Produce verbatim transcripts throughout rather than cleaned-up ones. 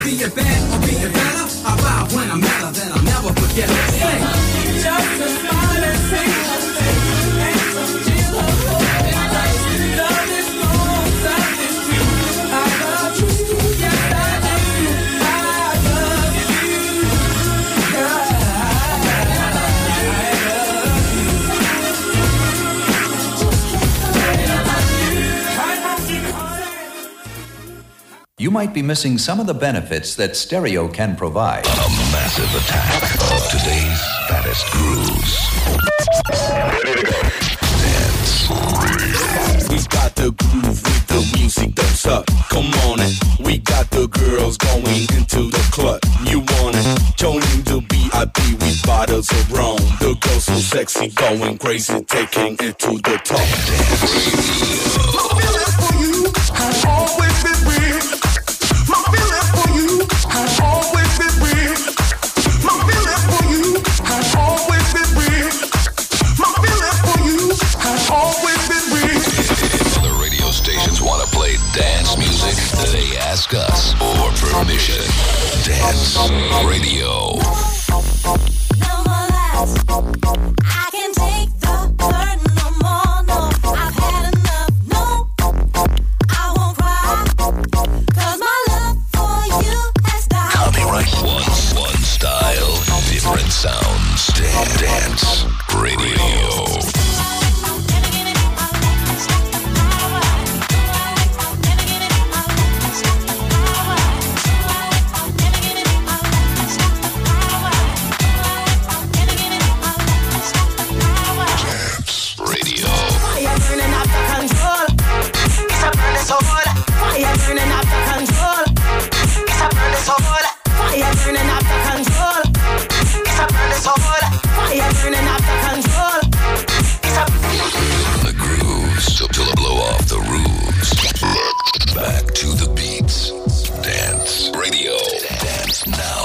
Be it bad or be it better, I vow when I'm better, then I'll never forget it. Sing. Just a smile and sing her face, and some chill her voice. Love is long, love is true. I love you, yes I do. I love you. I love you. You might be missing some of the benefits that stereo can provide. A massive attack of today's fattest grooves. Ready to go. Dance Radio. We got the groove with the music that's up. Come on it. We got the girls going into the club. You want it? Joining the B I B with bottles of rum. The girls so sexy, going crazy, taking it to the top. Dance Radio. My feeling for you has always been real. My feeling for you has always been real. My feeling for you has always been real. My feeling for you has always been real. If other radio stations want to play dance music, they ask us for permission. Dance Radio. No more lies. I can't take the burden no more. No, I've had enough. No, I won't cry. 'Cause my love for you has died. Copyright one, one style, different sounds. Dance Radio. Radio. Fire burning out the control. It's a burning soul. Fire burning out the control. It's a burning soul. Fire burning out the control. It's a burning soul. Fire burning out the control. It's a The grooves till till I blow off the roofs. Back to the beats. Dance Radio. Dance now.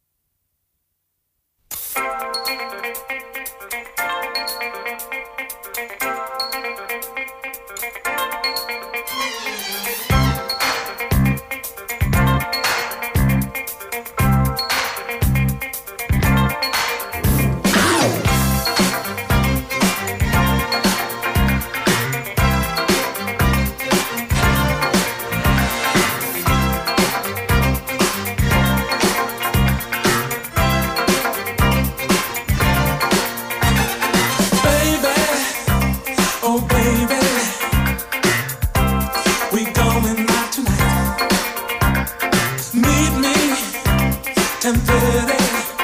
baby, oh baby, we going out tonight. Meet me ten thirty,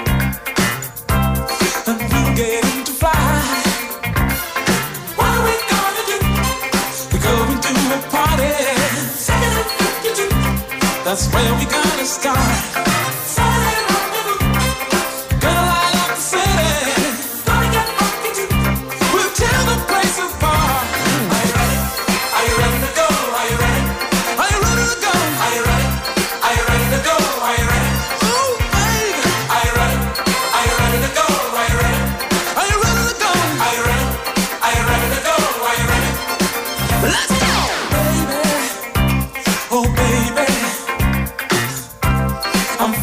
and you get to fly. What are we gonna do? We're going to a party. Second and fifty-two, that's where we gonna start. Saturday rendezvous, gonna light up the city. Gonna get funky too. We'll tear the place apart. Are you ready? Are you ready to go? Are you ready? Are you ready to go? Are you ready? Are you ready to go? Are you ready? Ooh, baby. Are you ready? Are you ready to go? Are you ready? Are you ready to go? Are you ready? Are you ready to go? Are you ready? Let's go, baby. Oh, baby. I'm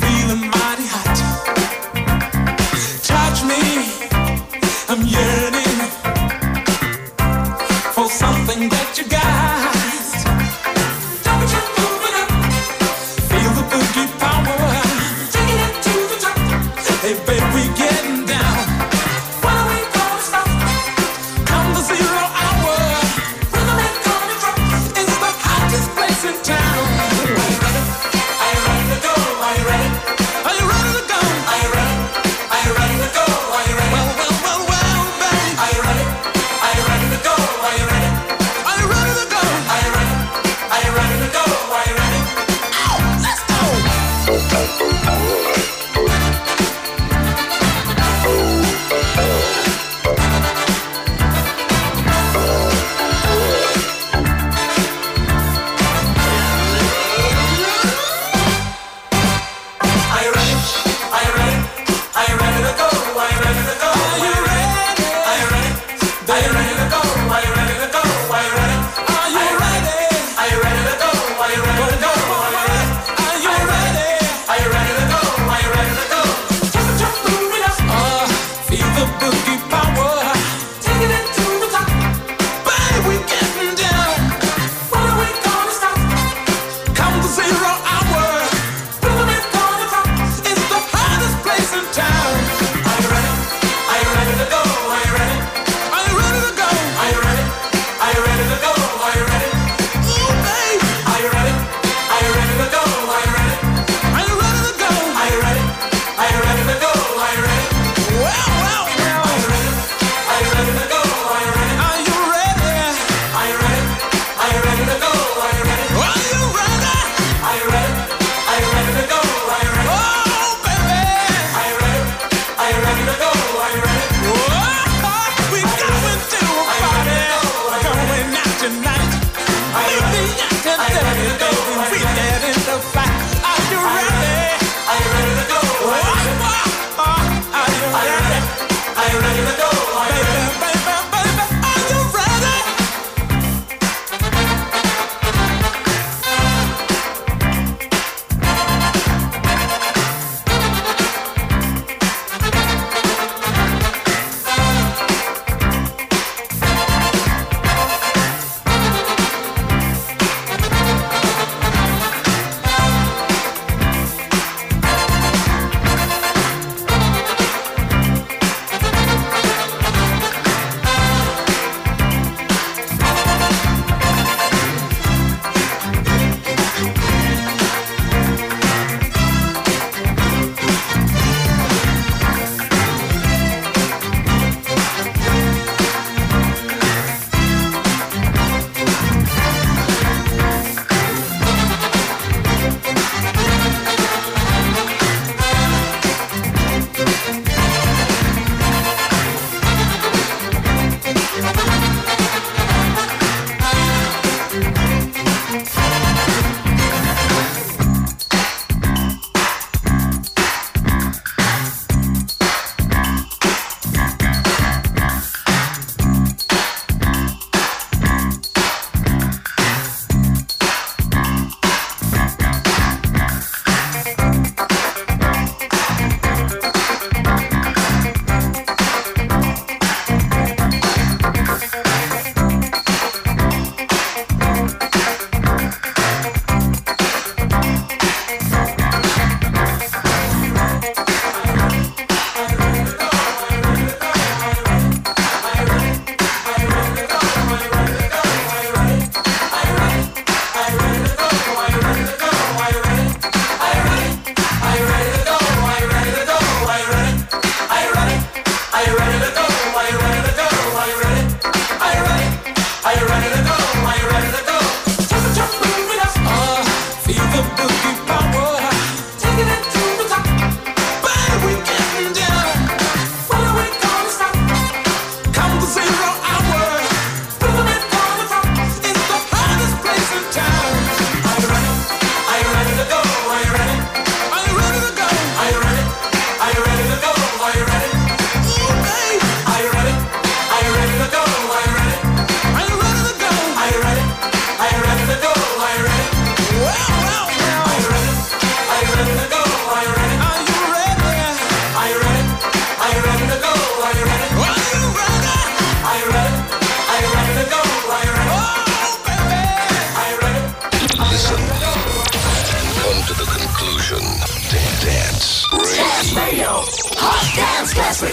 Radio. Hot Dance Classic.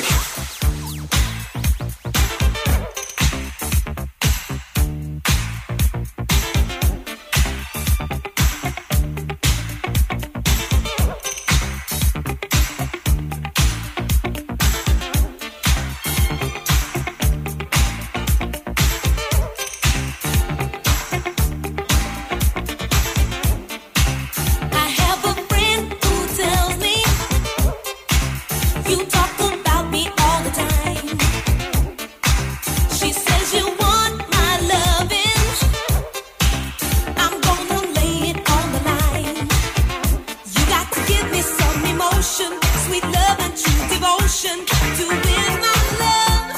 I have a friend who tells me you talk about me all the time. She says you want my loving. I'm gonna lay it on the line. You got to give me some emotion, sweet love and true devotion to win my love.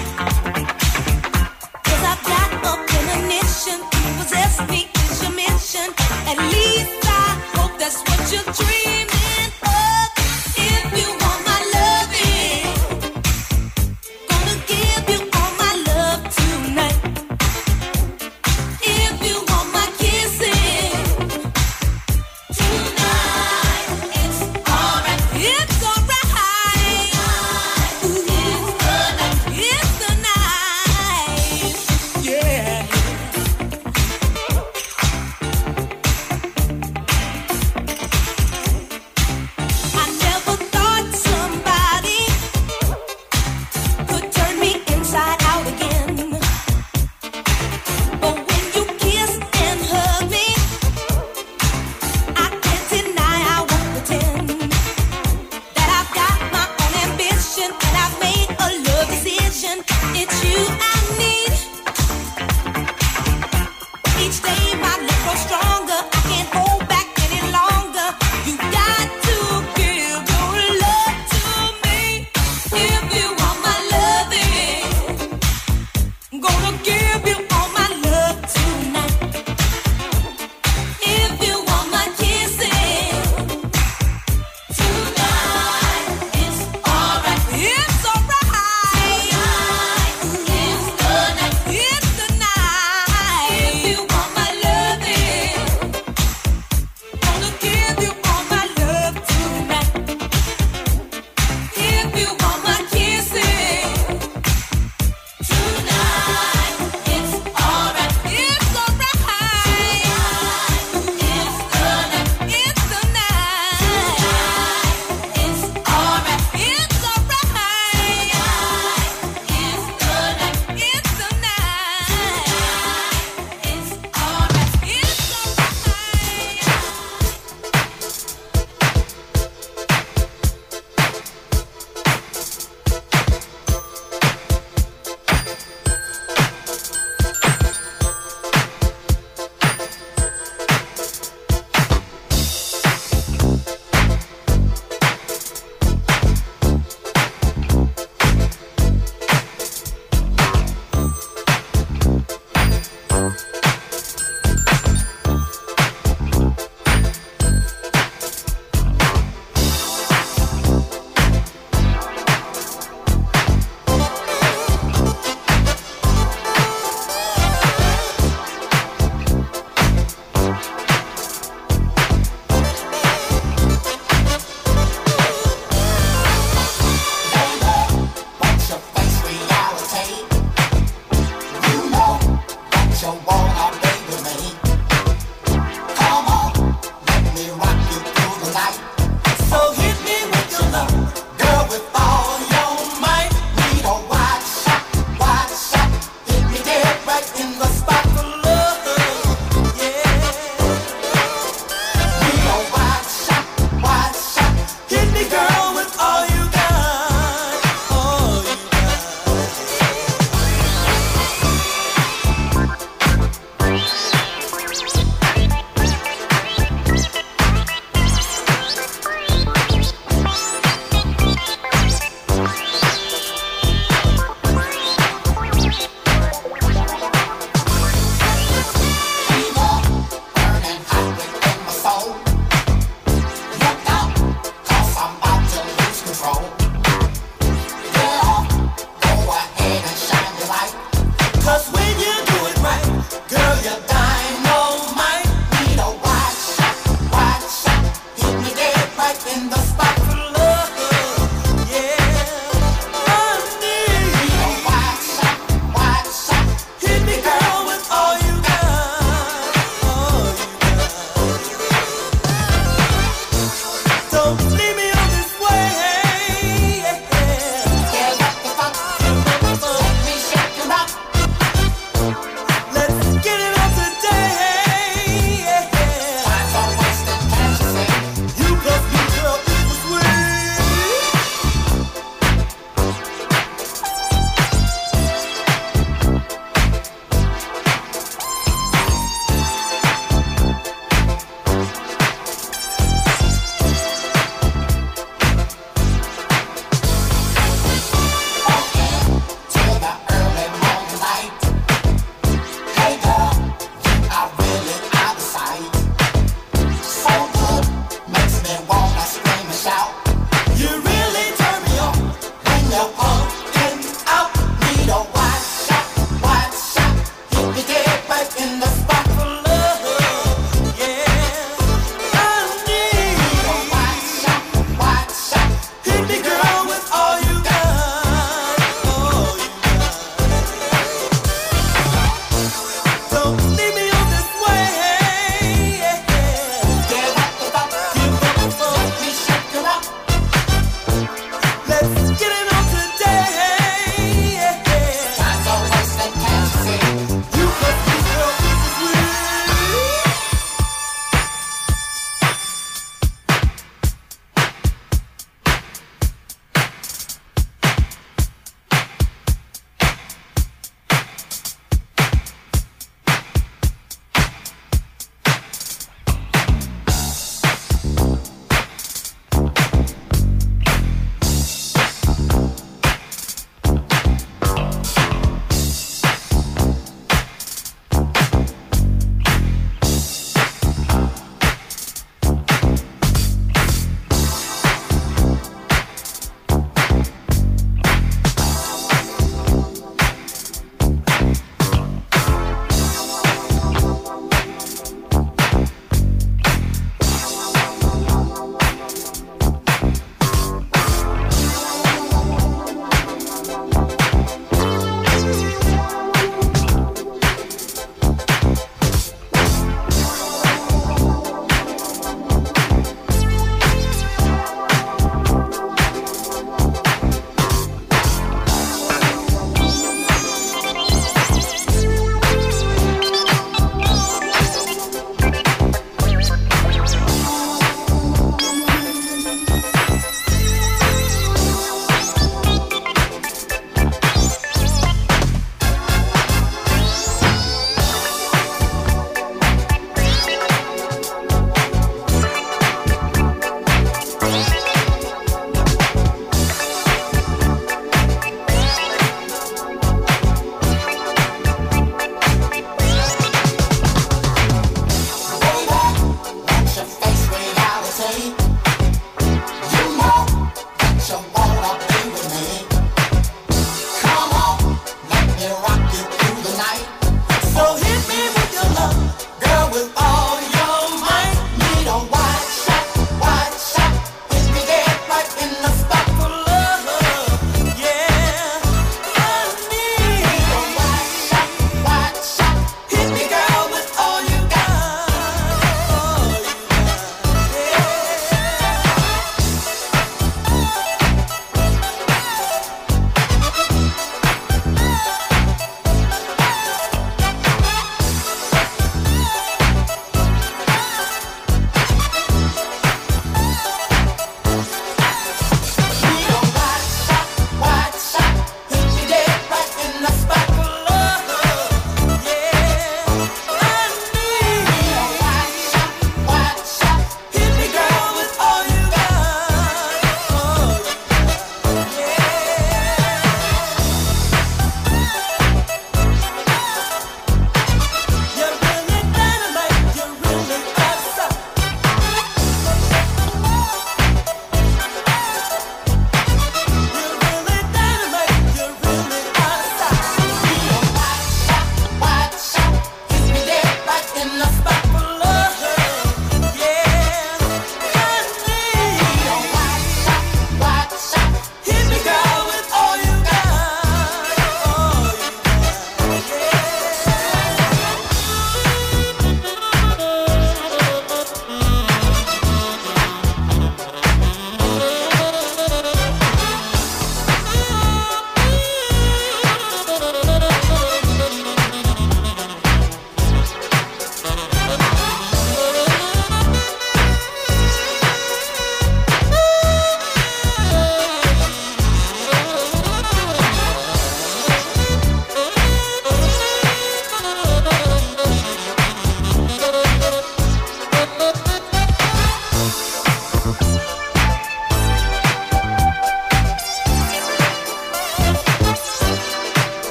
'Cause I've got a premonition, possess me is your mission. At least I hope that's what you're dreaming of. If you want my loving, gonna give you all my love tonight. If you want my kissing, tonight it's alright. It's alright. Ooh, it's the night. Yeah. I never thought somebody could turn me inside out again. But when you kiss and hug me, I can't deny, I won't pretend that I've got my own ambition and I've made a love decision. It's you I need. Each day my love grows stronger. I can't hold back any longer. You got to give your love to me. If you want my loving, I'm gonna give you all my love tonight. If you want my kissing, tonight it's alright. It's alright. Tonight is the night. It's the night. If you want my loving, gonna give you all my love tonight. If you want my kissing, tonight it's alright. It's alright. It's the night. It's the night. It's alright. It's alright. It's the night. It's the night. It's alright. It's alright. What's your face reality? You know that you wanna be with me. Come on, let me rock you through the night. So hit me with your love, girl, with all your might. Need a wide shot, wide shot. Hit me dead right in the spot for love. Yeah. Need a wide shot, wide shot. Hit me, girl, with all you got. All you got.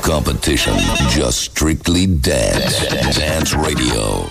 competition, just strictly dance. Dance Radio.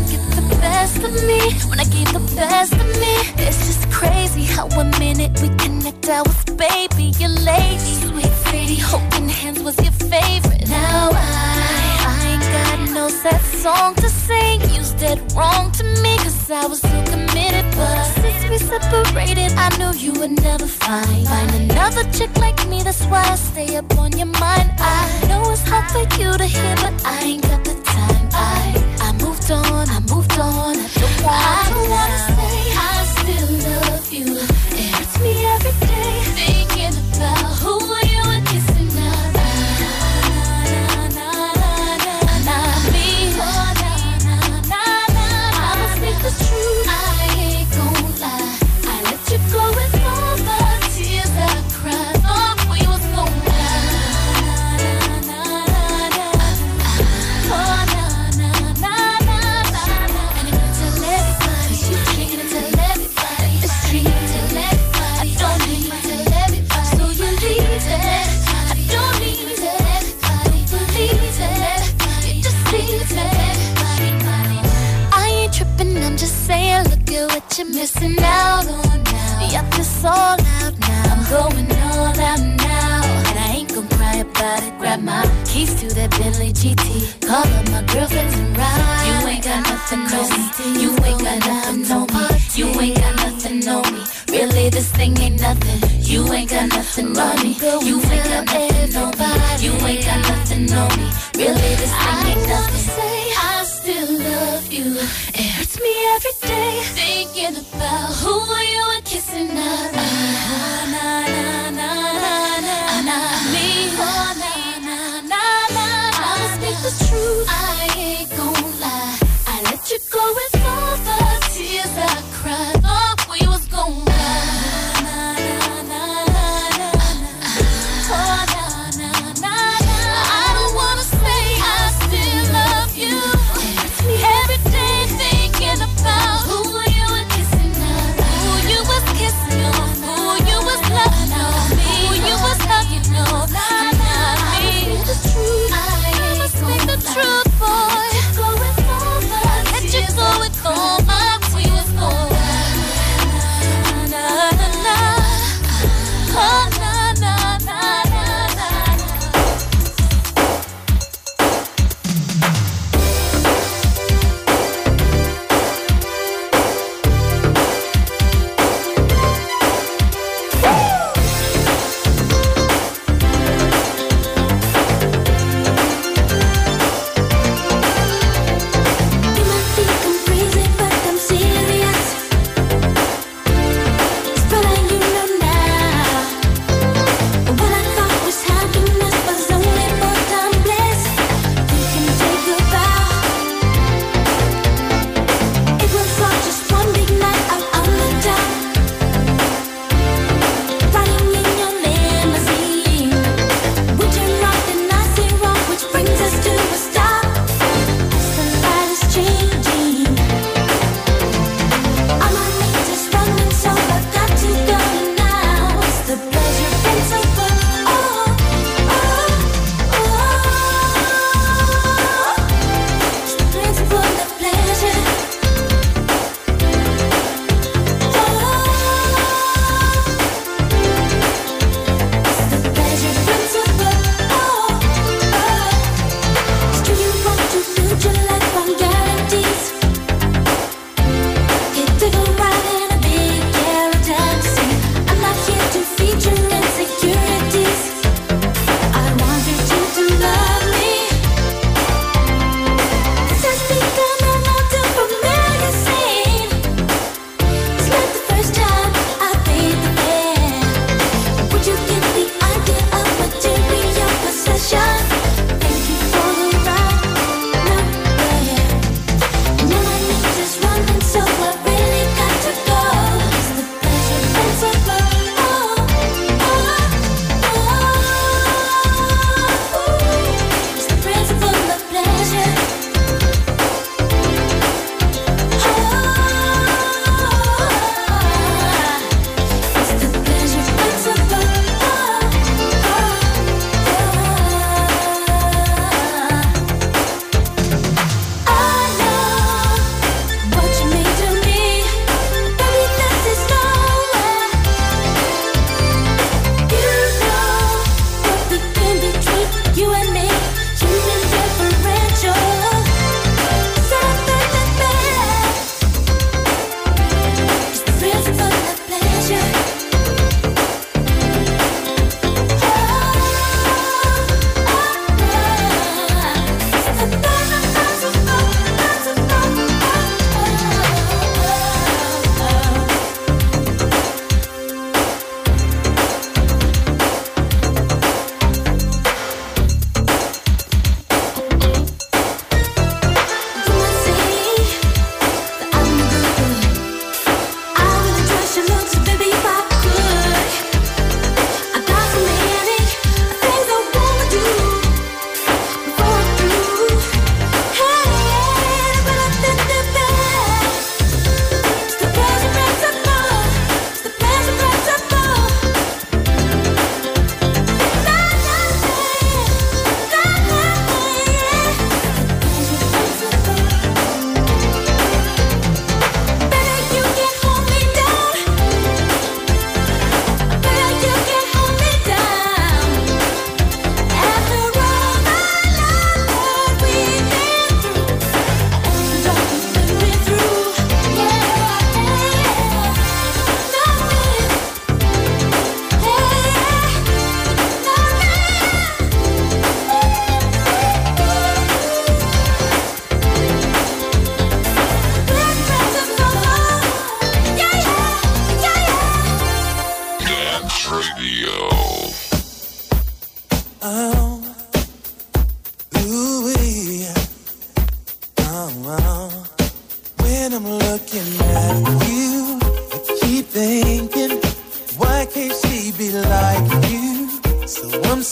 best of me. When I gave the best of me, it's just crazy how a minute we can thought I was baby, your lady. Sweet lady, holding hands was your favorite. Now I, I ain't got no sad song to sing. You did wrong to me, cause I was so committed. But since we separated, I knew you would never find Find another chick like me, that's why I stay up on your mind. I know it's hard for you to hear, but I ain't got the time. I, I moved on, I moved on. I don't want I don't wanna say I still love you. It hurts me every day thinking about who you were kissing now. Na, na, na, na, na, na, me. Oh, na, na, na, na, I must speak the truth. I ain't gon' lie. I let you go with all the tears I cried. Thought we was gon' die. Na, na, na, na, na. Oh, na, na, na, na, na, na. And I'm gonna tell everybody. You can't tell everybody. It's true, tell everybody. I don't need to tell everybody. So you leave it. I don't need to tell everybody. Believe it. You just leave it. I ain't tripping, I'm just saying, look at what you're missing out on now. Yup, it's all out now. I'm going all out now. And I ain't gon' cry about it. Grab my keys to that Bentley G T. Call up my girlfriends and ride. You ain't got nothing on me. You ain't got nothing on me. You ain't got nothing on me. Really, this thing ain't nothing. You ain't got nothing on me. You ain't got nothing on me. You ain't got nothing on me. Really, this thing ain't nothing. Say I still love you. It hurts me every day thinking about who you were kissing now. Na na na na na na me. Oh na na na na. I will speak the truth. I ain't gon' lie. I let you go with all the tears I cried. Thought we was gon' die. Na na na na na. Oh na na na na. I don't wanna say I still love you. It hurts me every day thinking about who you were kissing now. Who you was kissing.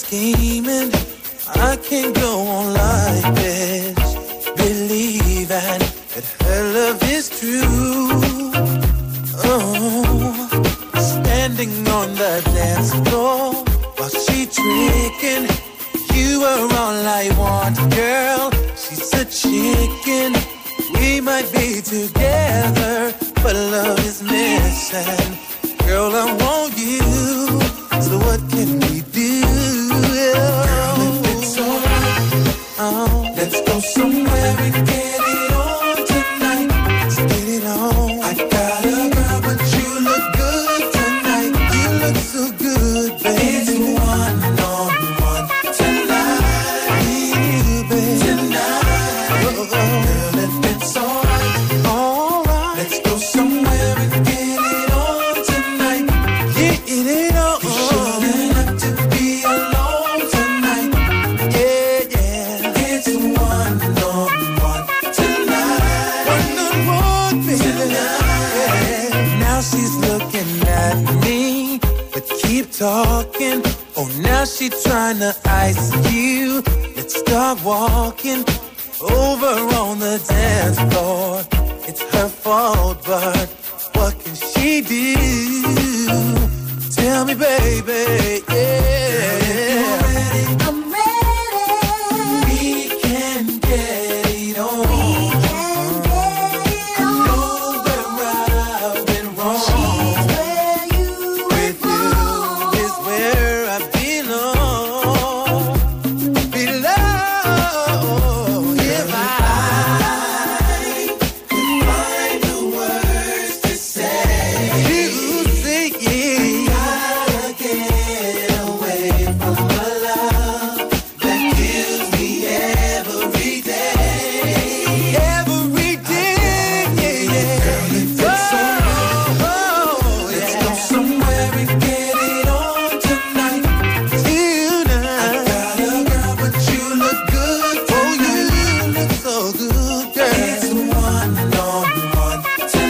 scheming. I can't go on like this. Believing that her love is true. Oh, standing on the dance floor while she tricking. You are all I want, girl. She's a chicken. We might be together, but love is missing. Girl, I want you. So what can we do? Girl, if it's alright, oh, let's go somewhere and get it on tonight. Let's get it on. I got a girl, but you look good tonight. You look so good, baby. It's one on one tonight. You, baby, tonight. Oh, oh. Girl, if it's alright, alright, let's go somewhere and get it on tonight. Get it on. You shouldn't have to be alone tonight. Yeah, yeah. It's one on one tonight. One on one, baby. Tonight. Yeah. Now she's looking at me, but keep talking. Oh, now she trying to ice you. Let's start walking over on the dance floor. It's her fault, but what can she do? Tell me, baby, yeah. Girl, if you're ready, I'm ready. We can get it on. We can get it on. I know where I've been wrong. She's where you with you is where I belong. Belong. If I could find the words to say, you say yeah. Gotta get away from a love that kills me every day. Every day, yeah, yeah. Girl, if it's alright, oh, let's go somewhere and get it on tonight. Tonight. I got a girl, but you look good tonight. Oh, you look so good, girl. It's one on one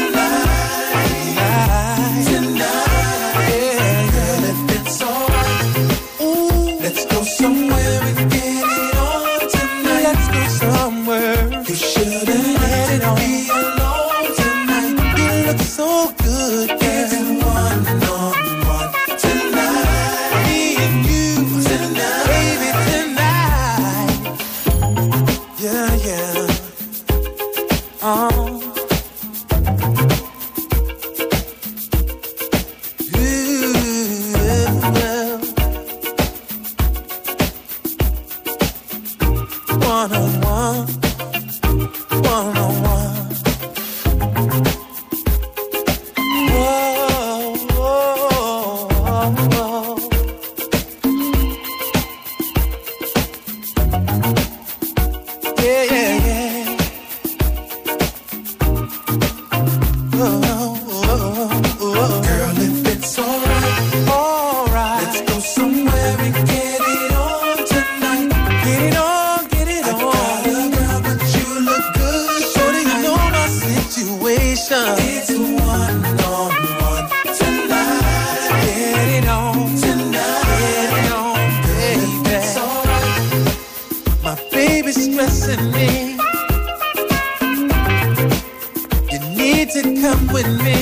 tonight. Tonight. Yeah, girl, if it's alright, ooh, let's go somewhere and get it on tonight. Let's go somewhere. You shouldn't have to be alone tonight. You look so good, girl. It's one on one tonight. Me and you tonight, baby, tonight. Yeah, yeah. Oh. One on one, one on one. Whoa, whoa, whoa. Yeah, yeah, yeah. Whoa, whoa, whoa. Girl, if it's alright, alright, let's go somewhere and get it on tonight. Get it on, get it on. I got a girl, but you look good. Shorty, you know my situation. It's one on one tonight. Get it on tonight. Get it on, baby. It's alright. My baby's stressing me. You need to come with me.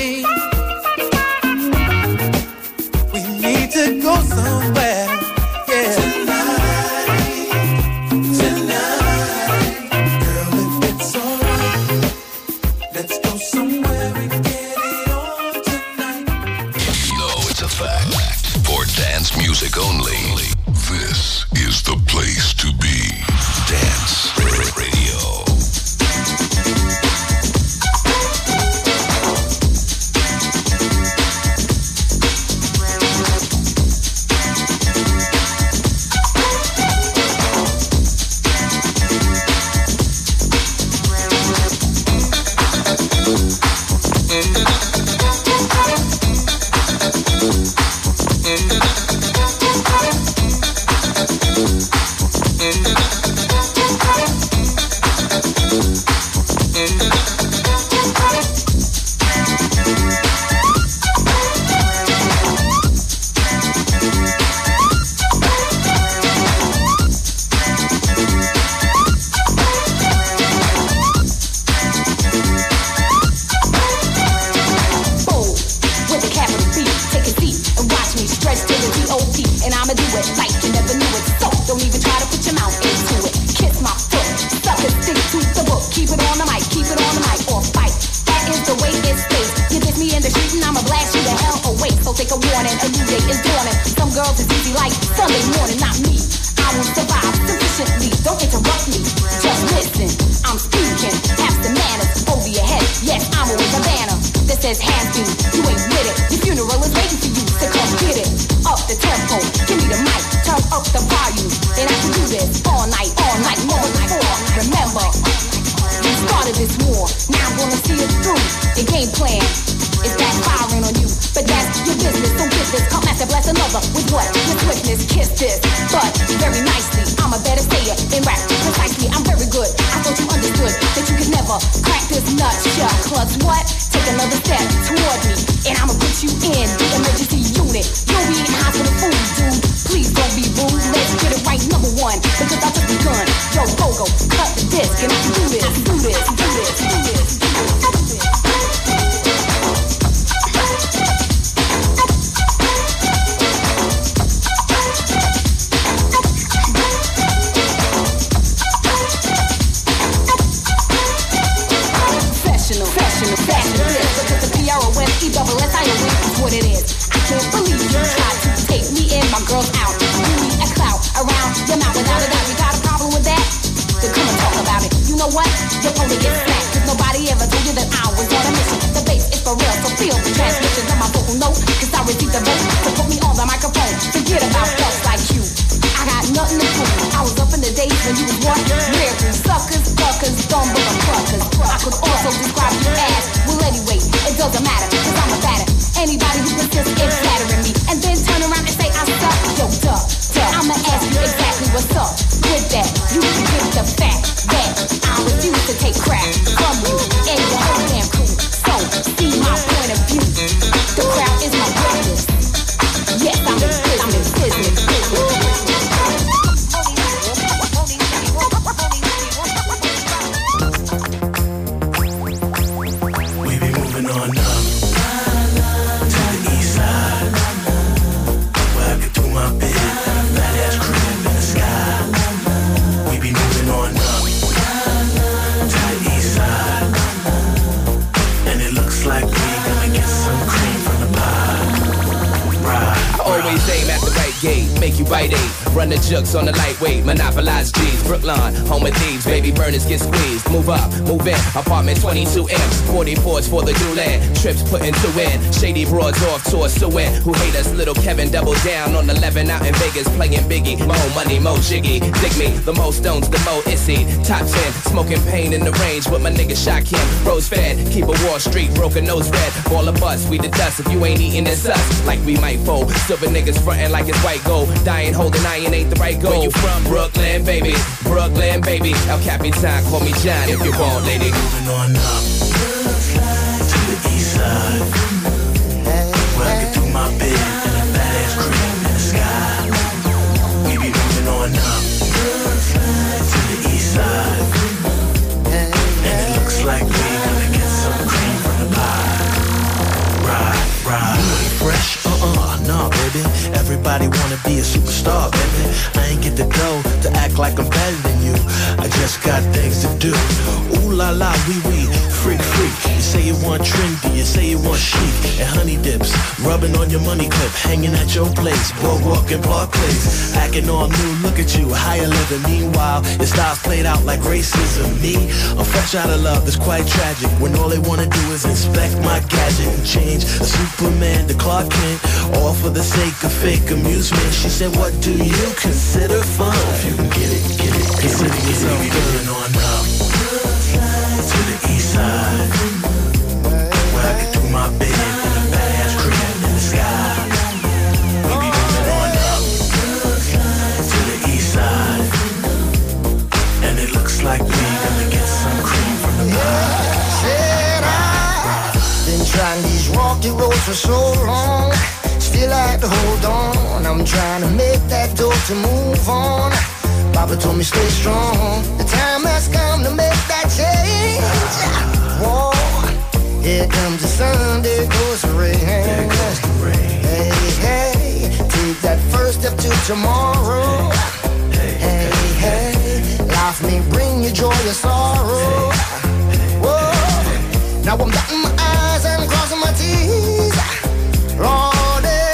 We need to go somewhere. Yeah. Tonight. Tonight. Girl, if it's alright, let's go somewhere and get it on tonight. You know it's a fact. For dance music only, this is the place to be. Dance Radio. take a warning. A new day is dawning. Some girls is easy like Sunday morning, not me. I will survive sufficiently. Don't interrupt me. Just listen. I'm speaking. Have some manners over your head. Yes, I'm always a banner that says hands me. You ain't with it. Your funeral is waiting for you to come get it. Up the tempo. Give me the mic. Turn up the volume. And I can do this all night, all night, never before. Remember, you started this war. Now I'm gonna see it through. The game plan is backfiring on you, but that's your business. Don't get this. Come back to bless another with what? Your swiftness. Kiss this, but very nicely. I'm a better sayer in rap. Precisely, I'm very good. I thought you understood that you could never crack this nut shut. Cause what? Take another step toward me, and I'ma put you in the emergency unit. You'll be in hospital food, dude. Please don't be rude. Let's get it right, number one, because I just begun. Yo, go go, cut the disc, and I can do this, do this, do this, do this. Professional, professional, professional. Because the P R O S E double S I O N is what it is. I can't believe you tried to take me and my girls out. You need a clout around your mouth without a doubt. You got a problem with that? Then come and talk about it. You know what? You're gonna get smacked. Cause nobody ever told you that I was on a mission. The bass is for real, so feel the transmission of my vocal note. Cause I received the vote to put me on the microphone. Forget about folks like you. I got nothing to prove. I was up in the days when you was what? Rare through suckers, fuckers, dumb motherfuckers. I could also describe you as, well anyway, it doesn't matter, cause I'm a batter. Anybody who persists in flattering me, and then turn around and say I suck, yo, duh, duh. I'ma ask you exactly what's up with that. You can get the fact that I refuse to take crap from you and your whole damn crew. So, see my point of view. The crowd is my witness. Yes, I'm in business, I'm in business. We be moving on up to the east side, where I could do my bit in a badass crib in the sky. We be moving on up to the east side, and it looks like we gonna get some cream from the pie. Right. Always aim at the right gate, make you bite eight. Run the jokes on the lightweight, monopolize G's. Brooklyn, home of thieves, baby burners get squeezed. Move up, move in, apartment twenty-two M. forty-fours for the Duland, trips putting two in. Shady broads off tour, so in. Who hate us, little Kevin double down on eleven out in Vegas. Playing Biggie, mo money, mo jiggy. Dig me, the most stones, the mo issy. Top ten, smoking pain in the range with my nigga Shot Kim. Rose fed, keep a Wall Street, broken nose red. Ball of bust, we the dust, if you ain't eating this us. Like we might fold, silver niggas frontin' like it's white gold. Dying holding iron ain't the right goal. Where you from? Brooklyn, baby. Brooklyn, baby. El Capitan, call me John if you want, lady. Moving on up to the east side, where I could do my bit in a badass crib in the sky. We be moving on up to the east side, and it looks like we gonna get some cream from the pie. Right, right. You ain't fresh? Uh-uh, nah, baby. Everybody wanna be a superstar, baby. I ain't get the dough to act like I'm better than you. I just got things to do. Ooh la la, wee wee, freak freak. You say you want trendy, you say you want chic, and honey dips, rubbing on your money clip, hanging at your place, boardwalk and Park Place, acting all new. Look at you, higher living. Meanwhile, your style's played out like racism. Me, I'm fresh out of love. It's quite tragic when all they wanna do is inspect my gadget and change a Superman to Clark Kent, all for the sake of fake amusement. She said, what do you consider fun? If you can get it, get it, consider yourself good. On up to the east side, where I can do my bit in a badass crib in the sky. We be moving on up to the east side, and it looks like we gonna get some cream from the pie. Said I've been trying these rocky roads for so long, still I had to hold on. I'm trying to make that door to move on. Papa told me stay strong. The time has come to make that change. Whoa, here comes the sun, there goes the rain. There goes the rain. Hey, hey, take that first step to tomorrow. Hey, hey, hey, life may bring you joy or sorrow. Whoa, now I'm dotting my I's and crossing my T's. Lord,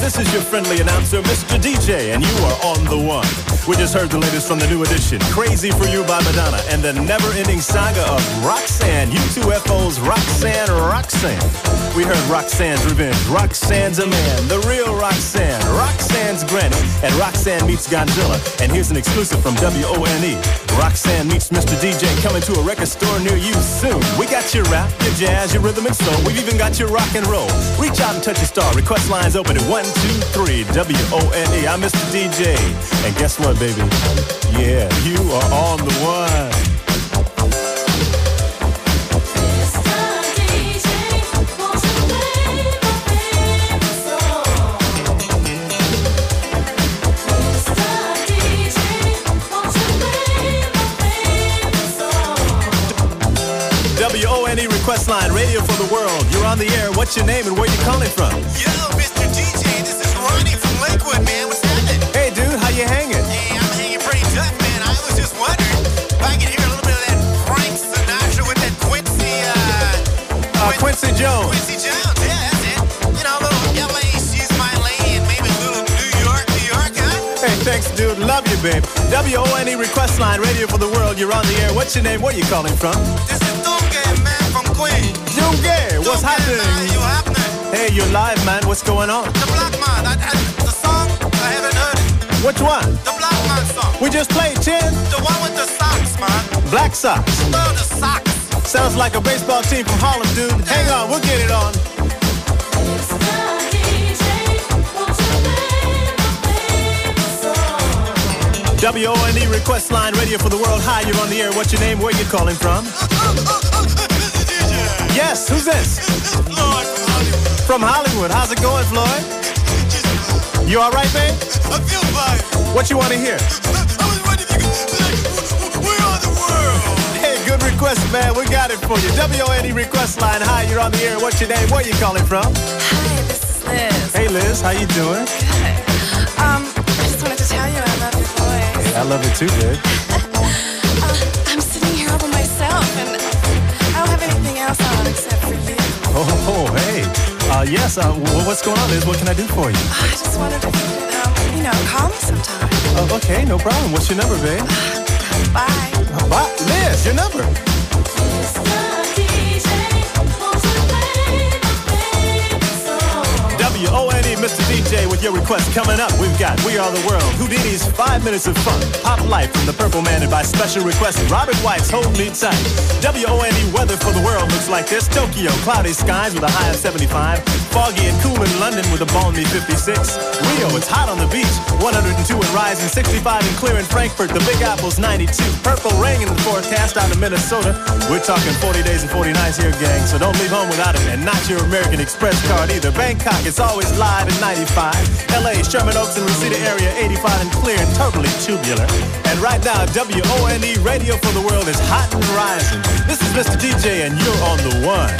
this is your friendly announcer, Mister D J, and you are on the one. We just heard the latest from the new edition, Crazy for You by Madonna, and the never-ending saga of Roxanne, U two F O's Roxanne Roxanne. We heard Roxanne's Revenge, Roxanne's a Man, the real Roxanne, Roxanne's Granny, and Roxanne meets Godzilla. And here's an exclusive from W O N E. Roxanne meets Mister D J coming to a record store near you soon. We got your rap, your jazz, your rhythm and soul. We've even got your rock and roll. Reach out and touch a star. Request lines open at one two three W O N E. I'm Mister D J. And guess what, baby? Yeah, you are on the one. W O N E request line, radio for the world. You're on the air. What's your name and where you calling from? Yo, Mister D J, this is Ronnie from Lakewood, man. What's happening? Hey, dude, how you hanging? Hey, I'm hanging pretty tough, man. I was just wondering if I could hear a little bit of that Frank Sinatra with that Quincy, uh... Uh, Quincy Jones. Quincy Jones, yeah, that's it. You know, a little L A, She's My Lady, and maybe a little New York, New York, huh? Hey, thanks, dude. Love you, babe. W O N E request line, radio for the world. You're on the air. What's your name? Where you calling from? This is Dunga, man, from Queens. Dunga, what's Dunga, happening? man, you happening? Hey, you're live, man. What's going on? The Black Man, I, I, the song, I haven't heard it. Which one? The Black Man song. We just played, Chin. The one with the socks, man. Black Sox. Oh, the socks. Sounds like a baseball team from Harlem, dude. Hang on, we'll get it on. W O N E request line, radio for the world. Hi, you're on the air. What's your name? Where you calling from? Yes, who's this? Floyd from Hollywood. From Hollywood. How's it going, Floyd? You all right, babe? I feel fine. What you want to hear? I was wondering if you could, like, we're on the world. Hey, good request, man. We got it for you. W O N E request line. Hi, you're on the air. What's your name? Where you calling from? Hi, this is Liz. Hey, Liz. How you doing? Good. Um, I just wanted to tell you I love your voice. Hey, I love it too, babe. uh, I'm sitting here all by myself, and I don't have anything else on except for you. Oh, oh hey. Uh, yes, uh, w- what's going on, Liz? What can I do for you? I just wondered if you could, um, you know, call me sometime. Oh, okay, no problem. What's your number, babe? Bye. Uh, bye. Liz, your number. W O N E, Mister D J, with your request coming up. We've got We Are the World, Houdini's Five Minutes of Fun, Pop Life from the Purple Man, and by special request, Robert White's Hold Me Tight. W O N E weather for the world looks like this. Tokyo, cloudy skies with a high of seventy-five. Foggy and cool in London with a balmy fifty-six. Rio, it's hot on the beach, one hundred two and rising, sixty-five and clear in Frankfurt. The Big Apple's ninety-two. Purple rain in the forecast out of Minnesota. We're talking forty days and forty nights here, gang, so don't leave home without it. And not your American Express card either. Bangkok, it's always live at ninety-five. L A, Sherman Oaks and Reseda area, eighty-five and clear and totally tubular. And right now, W O N E radio for the world is hot and rising. This is Mister D J and you're on the one.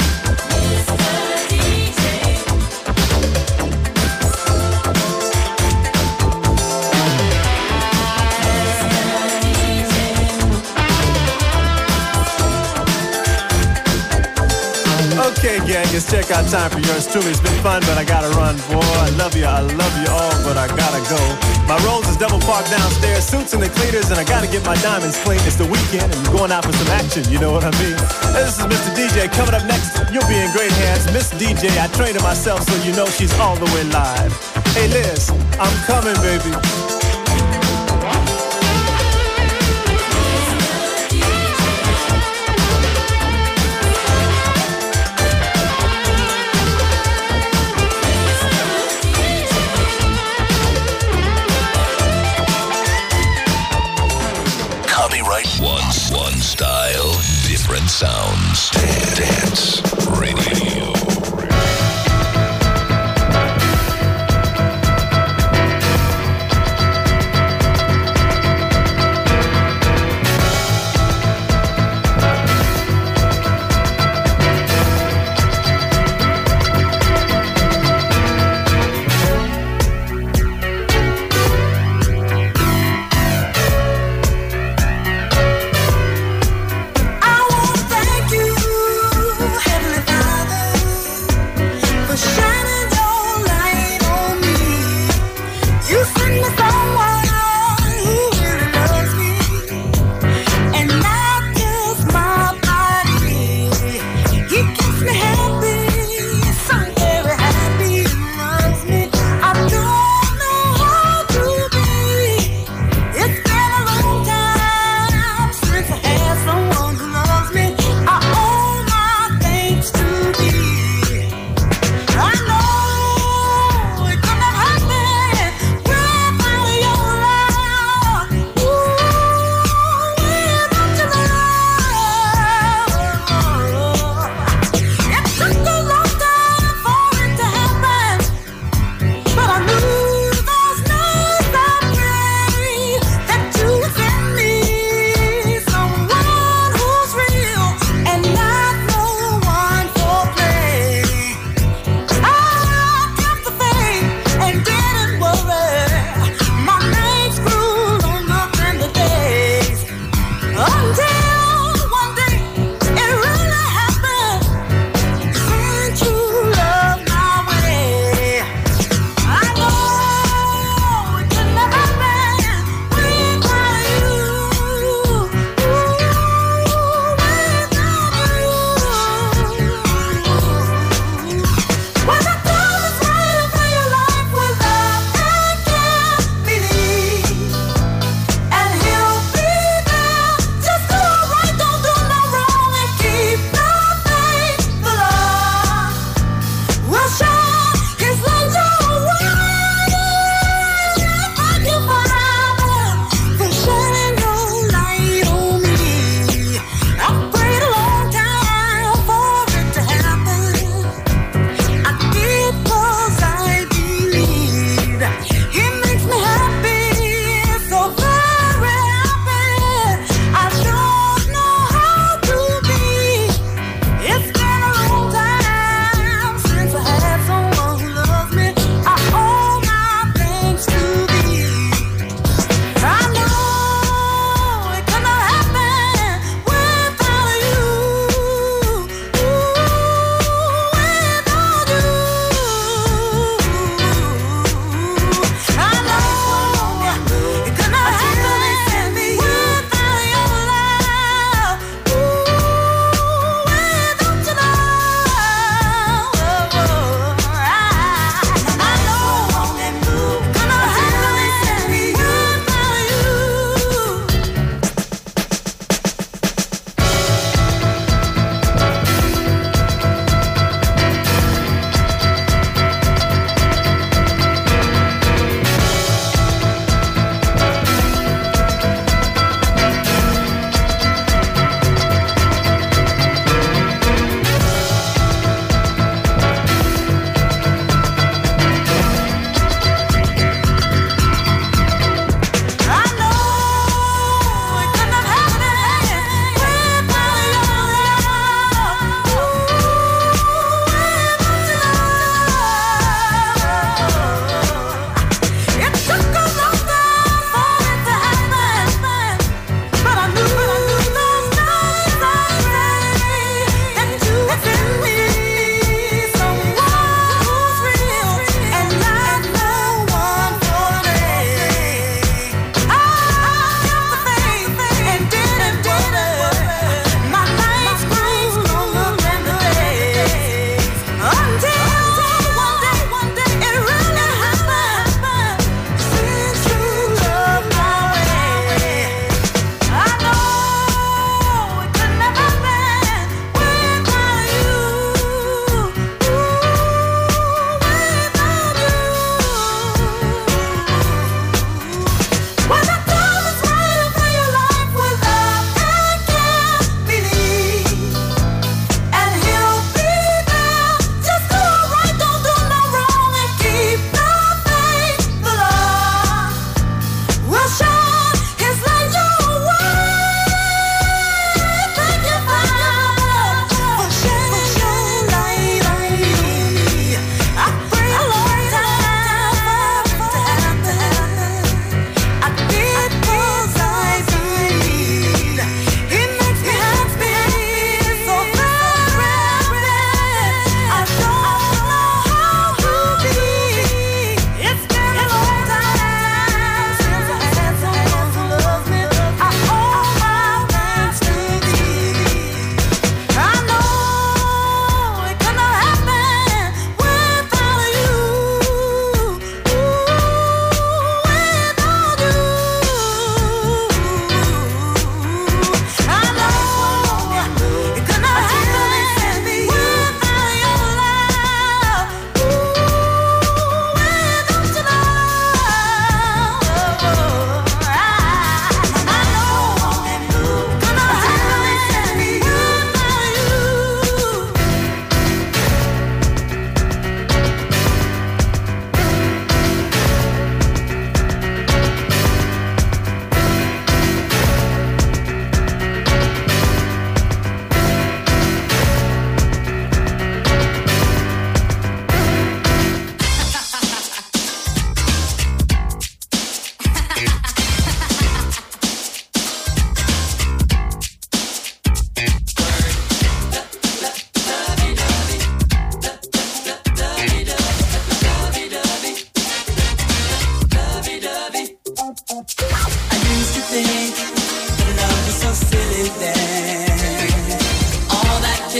Okay, gang, it's checkout time for yours truly. It's been fun, but I gotta run, boy. I love you, I love you all, but I gotta go. My Rolls is double parked downstairs, suits and the cleaners, and I gotta get my diamonds clean. It's the weekend, and we're going out for some action, you know what I mean? This is Mister D J. Coming up next, you'll be in great hands. Miss D J, I trained her myself, so you know she's all the way live. Hey, Liz, I'm coming, baby. One, one style, different sounds. Dance Radio. I wanna thank you, Heavenly Father.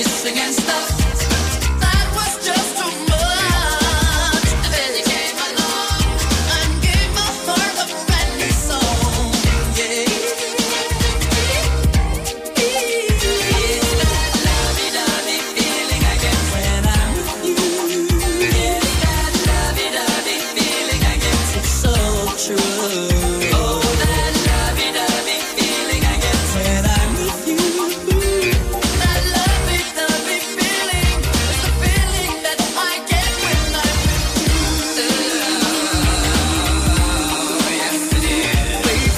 kissing and stuff. That was just too much. Then you came along and gave my heart a brand new song. Yeah. It's that lovey-dovey feeling I get when I'm with you. It's that lovey-dovey feeling I get. It's so true. Oh, that lovey-dovey feeling I get when I'm with you. That lovey-dovey feeling is the feeling that I get when I'm with you. Yes, it is.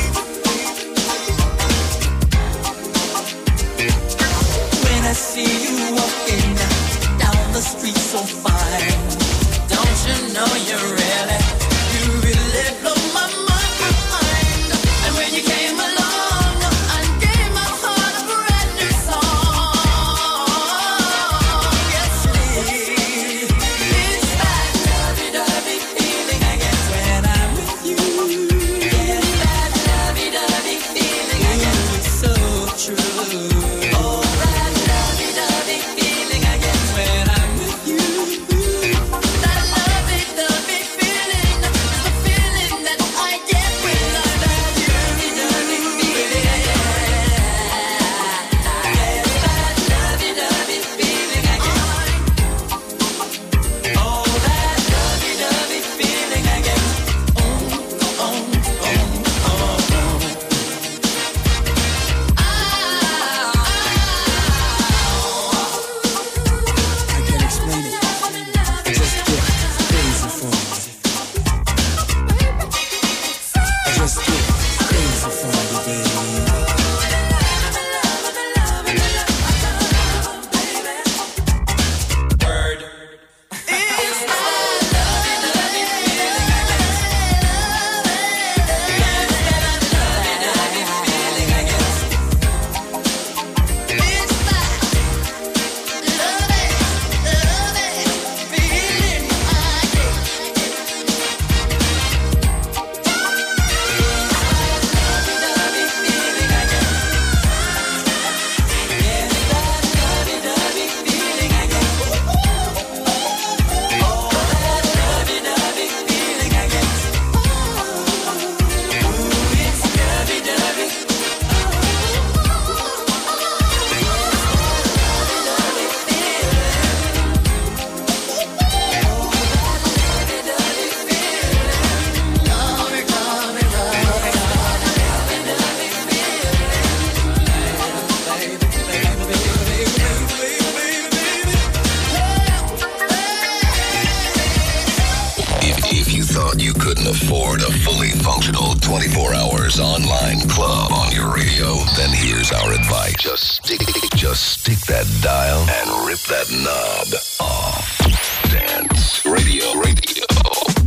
When I see you walking down the street so fine, don't you know you really, you really blow my mind. And when you came along and gave my heart a brand new song, yes it is. It's that lovey-dovey feeling I get when I'm with you. It's that lovey-dovey feeling I get. It's so true. Oh, that lovey-dovey feeling I get when I'm with you. That lovey-dovey feeling is the feeling that I get when I'm with you. Lovey-dovey feeling I get. Yes, that lovey-dovey feeling I get. Oh, that lovey-dovey feeling I get. Oh, oh, oh, oh, oh. I can't explain it. I just get crazy for you. I just get crazy for you, baby. It's that lovey-dovey feeling I get. Yes, that lovey-dovey feeling I get. It's that lovey-dovey feeling I get. Lovey-dovey feeling I get. Yes, that lovey-dovey feeling I get. Oh, that lovey-dovey feeling I get. Ooh, it's lovey-dovey. If, if you thought you couldn't afford a fully functional twenty-four hours online club on your radio, then here's our advice. Just stick, just stick that dial and rip that knob off. Dance Radio, radio.